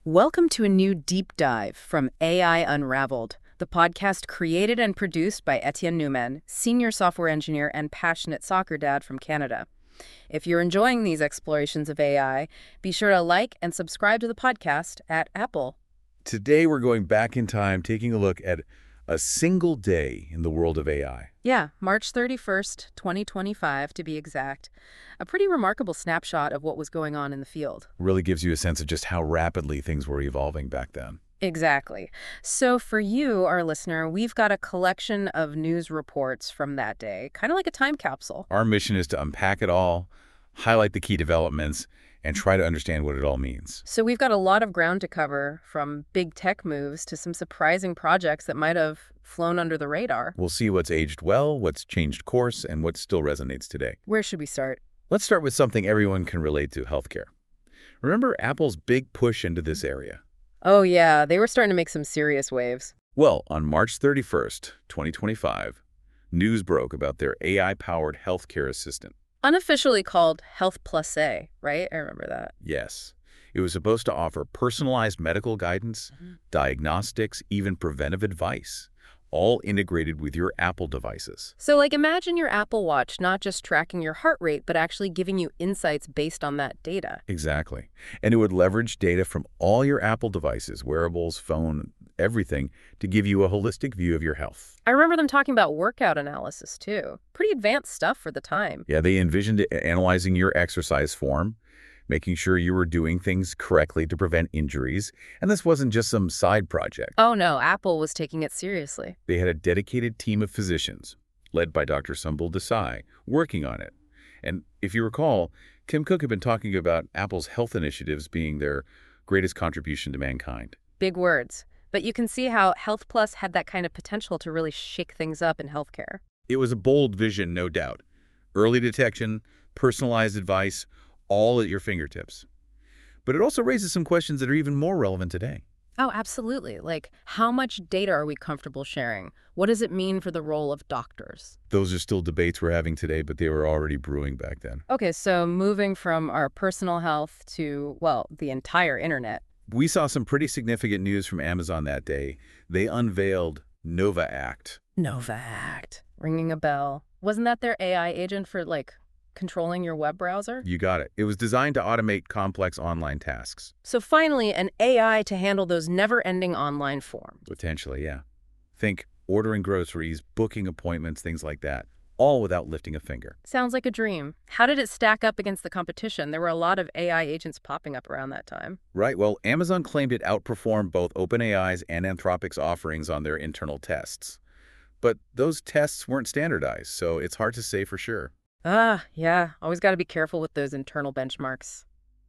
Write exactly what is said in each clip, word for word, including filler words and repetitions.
Welcome to a new deep dive from A I Unraveled, the podcast created and produced by Etienne Newman, senior software engineer and passionate soccer dad from Canada. If you're enjoying these explorations of A I, be sure to like and subscribe to the podcast at Apple. Today, we're going back in time, taking a look at a single day in the world of A I. Yeah, March thirty-first, twenty twenty-five, to be exact. A pretty remarkable snapshot of what was going on in the field. Really gives you a sense of just how rapidly things were evolving back then. Exactly. So for you, our listener, we've got a collection of news reports from that day, kind of like a time capsule. Our mission is to unpack it all, highlight the key developments, and try to understand what it all means. So we've got a lot of ground to cover, from big tech moves to some surprising projects that might have flown under the radar. We'll see what's aged well, what's changed course, and what still resonates today. Where should we start? Let's start with something everyone can relate to, healthcare. Remember Apple's big push into this area? Oh yeah, they were starting to make some serious waves. Well, on March thirty-first, twenty twenty-five, news broke about their A I-powered healthcare assistant. Unofficially called Health Plus A, right? I remember that. Yes. It was supposed to offer personalized medical guidance, Mhm. diagnostics, even preventive advice, all integrated with your Apple devices. So like imagine your Apple Watch not just tracking your heart rate, but actually giving you insights based on that data. Exactly. And it would leverage data from all your Apple devices, wearables, phone, everything, to give you a holistic view of your health. I remember them talking about workout analysis too. Pretty advanced stuff for the time. Yeah, they envisioned it analyzing your exercise form, making sure you were doing things correctly to prevent injuries. And this wasn't just some side project. Oh no, Apple was taking it seriously. They had a dedicated team of physicians, led by Doctor Sumbul Desai, working on it. And if you recall, Tim Cook had been talking about Apple's health initiatives being their greatest contribution to mankind. Big words. But you can see how Health Plus had that kind of potential to really shake things up in healthcare. It was a bold vision, no doubt. Early detection, personalized advice, all at your fingertips. But it also raises some questions that are even more relevant today. Oh, absolutely. Like, how much data are we comfortable sharing? What does it mean for the role of doctors? Those are still debates we're having today, but they were already brewing back then. Okay, so moving from our personal health to, well, the entire internet. We saw some pretty significant news from Amazon that day. They unveiled Nova Act. Nova Act. Ringing a bell. Wasn't that their A I agent for, like, controlling your web browser? You got it. It was designed to automate complex online tasks. So finally, an A I to handle those never-ending online forms. Potentially, yeah. Think ordering groceries, booking appointments, things like that, all without lifting a finger. Sounds like a dream. How did it stack up against the competition? There were a lot of A I agents popping up around that time. Right. Well, Amazon claimed it outperformed both OpenAI's and Anthropic's offerings on their internal tests. But those tests weren't standardized, so it's hard to say for sure. Ah, yeah. Always got to be careful with those internal benchmarks.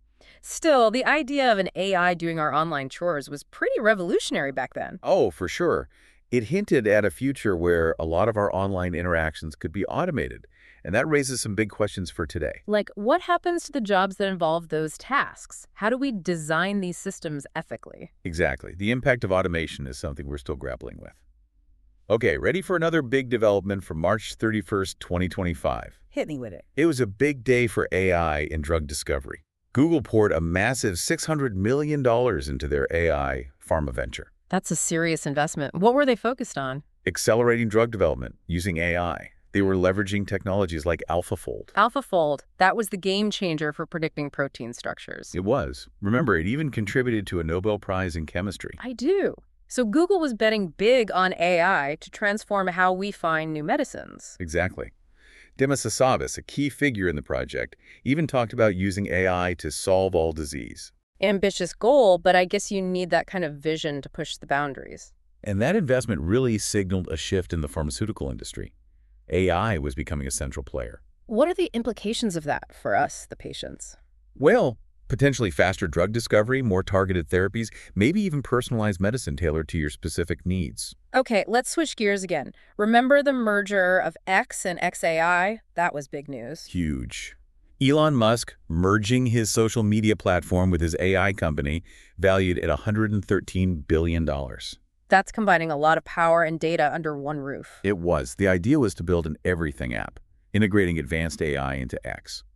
Still, the idea of an A I doing our online chores was pretty revolutionary back then. Oh, for sure. It hinted at a future where a lot of our online interactions could be automated, and that raises some big questions for today. Like, what happens to the jobs that involve those tasks? How do we design these systems ethically? Exactly. The impact of automation is something we're still grappling with. Okay, ready for another big development from March thirty-first, twenty twenty-five. Hit me with it. It was a big day for A I in drug discovery. Google poured a massive six hundred million dollars into their A I pharma venture. That's a serious investment. What were they focused on? Accelerating drug development using A I. They were leveraging technologies like AlphaFold. AlphaFold. That was the game changer for predicting protein structures. It was. Remember, it even contributed to a Nobel Prize in chemistry. I do. So Google was betting big on A I to transform how we find new medicines. Exactly. Demis Hassabis, a key figure in the project, even talked about using A I to solve all disease. Ambitious goal, but I guess you need that kind of vision to push the boundaries. And that investment really signaled a shift in the pharmaceutical industry. A I was becoming a central player. What are the implications of that for us, the patients? Well, potentially faster drug discovery, more targeted therapies, maybe even personalized medicine tailored to your specific needs. Okay, let's switch gears again. Remember the merger of X and X A I? That was big news. Huge. Elon Musk merging his social media platform with his A I company, valued at one hundred thirteen billion dollars. That's combining a lot of power and data under one roof. It was. The idea was to build an everything app, integrating advanced A I into X.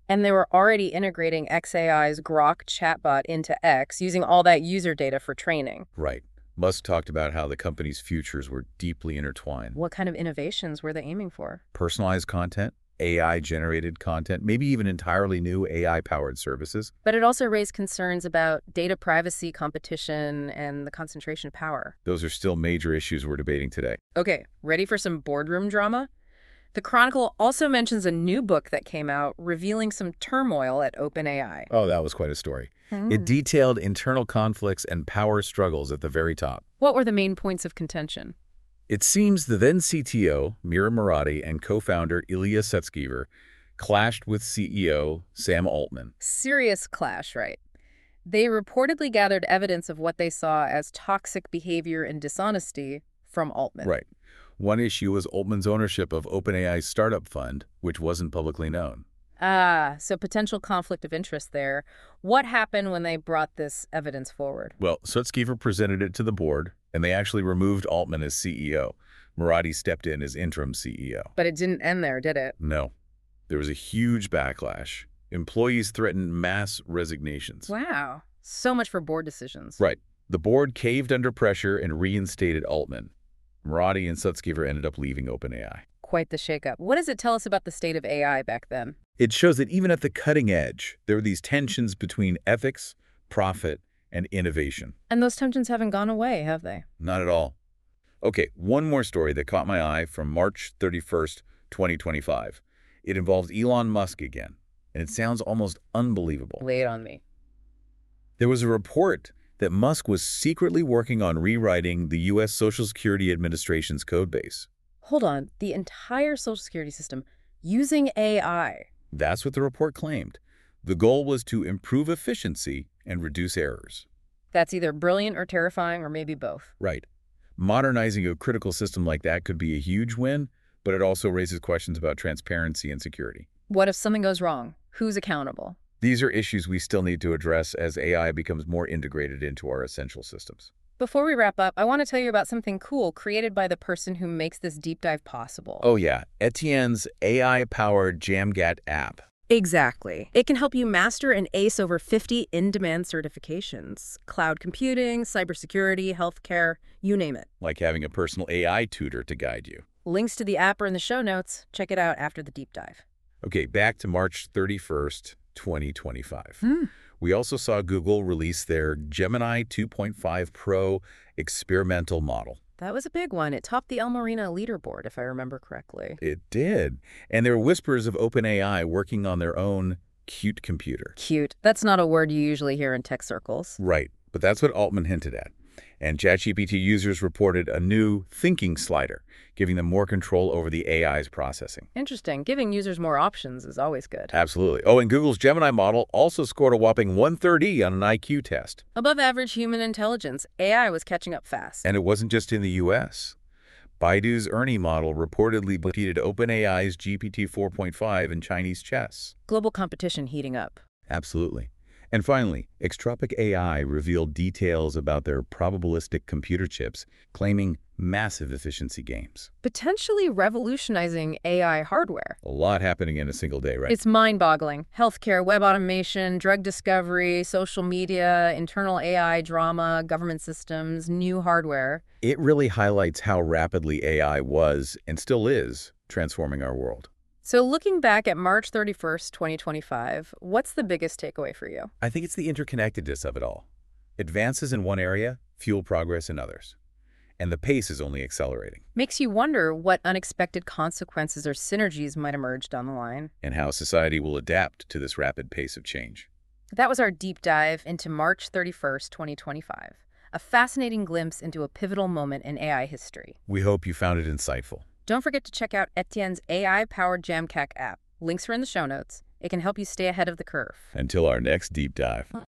And they were already integrating xAI's Grok chatbot into X, using all that user data for training. Right. Musk talked about how the company's futures were deeply intertwined. What kind of innovations were they aiming for? Personalized content, A I-generated content, maybe even entirely new A I-powered services. But it also raised concerns about data privacy, competition, and the concentration of power. Those are still major issues we're debating today. Okay, ready for some boardroom drama? The Chronicle also mentions a new book that came out revealing some turmoil at OpenAI. Oh, that was quite a story. Hmm. It detailed internal conflicts and power struggles at the very top. What were the main points of contention? It seems the then C T O, Mira Murati, and co-founder Ilya Sutskever clashed with C E O Sam Altman. Serious clash, right? They reportedly gathered evidence of what they saw as toxic behavior and dishonesty from Altman. Right. One issue was Altman's ownership of OpenAI's startup fund, which wasn't publicly known. Ah, so potential conflict of interest there. What happened when they brought this evidence forward? Well, Sutskever presented it to the board, and they actually removed Altman as C E O. Murati stepped in as interim C E O. But it didn't end there, did it? No. There was a huge backlash. Employees threatened mass resignations. Wow. So much for board decisions. Right. The board caved under pressure and reinstated Altman. Murati and Sutskever ended up leaving OpenAI. Quite the shakeup. What does it tell us about the state of A I back then? It shows that even at the cutting edge, there were these tensions between ethics, profit, and innovation. And those tensions haven't gone away, have they? Not at all. Okay, one more story that caught my eye from March thirty-first, twenty twenty-five. It involves Elon Musk again, and it sounds almost unbelievable. Lay it on me. There was a report that Musk was secretly working on rewriting the U S Social Security Administration's codebase. Hold on. The entire Social Security system using A I. That's what the report claimed. The goal was to improve efficiency and reduce errors. That's either brilliant or terrifying, or maybe both. Right. Modernizing a critical system like that could be a huge win, but it also raises questions about transparency and security. What if something goes wrong? Who's accountable? These are issues we still need to address as A I becomes more integrated into our essential systems. Before we wrap up, I want to tell you about something cool created by the person who makes this deep dive possible. Oh yeah, Etienne's A I-powered JamGat app. Exactly. It can help you master and ace over fifty in-demand certifications. Cloud computing, cybersecurity, healthcare, you name it. Like having a personal A I tutor to guide you. Links to the app are in the show notes. Check it out after the deep dive. Okay, back to March thirty-first, twenty twenty-five. Hmm. We also saw Google release their Gemini two point five Pro experimental model. That was a big one. It topped the El Marino leaderboard, if I remember correctly. It did. And there were whispers of OpenAI working on their own cute computer. Cute. That's not a word you usually hear in tech circles. Right, but that's what Altman hinted at. And ChatGPT users reported a new thinking slider, giving them more control over the A I's processing. Interesting. Giving users more options is always good. Absolutely. Oh, and Google's Gemini model also scored a whopping one thirty on an I Q test. Above average human intelligence, A I was catching up fast. And it wasn't just in the U S. Baidu's Ernie model reportedly defeated OpenAI's G P T four point five in Chinese chess. Global competition heating up. Absolutely. And finally, Extropic A I revealed details about their probabilistic computer chips, claiming massive efficiency gains. Potentially revolutionizing A I hardware. A lot happening in a single day, right? It's mind-boggling. Healthcare, web automation, drug discovery, social media, internal A I drama, government systems, new hardware. It really highlights how rapidly A I was, and still is, transforming our world. So looking back at March thirty-first, twenty twenty-five, what's the biggest takeaway for you? I think it's the interconnectedness of it all. Advances in one area fuel progress in others. And the pace is only accelerating. Makes you wonder what unexpected consequences or synergies might emerge down the line. And how society will adapt to this rapid pace of change. That was our deep dive into March thirty-first, twenty twenty-five. A fascinating glimpse into a pivotal moment in A I history. We hope you found it insightful. Don't forget to check out Etienne's A I-powered JamCat app. Links are in the show notes. It can help you stay ahead of the curve. Until our next deep dive.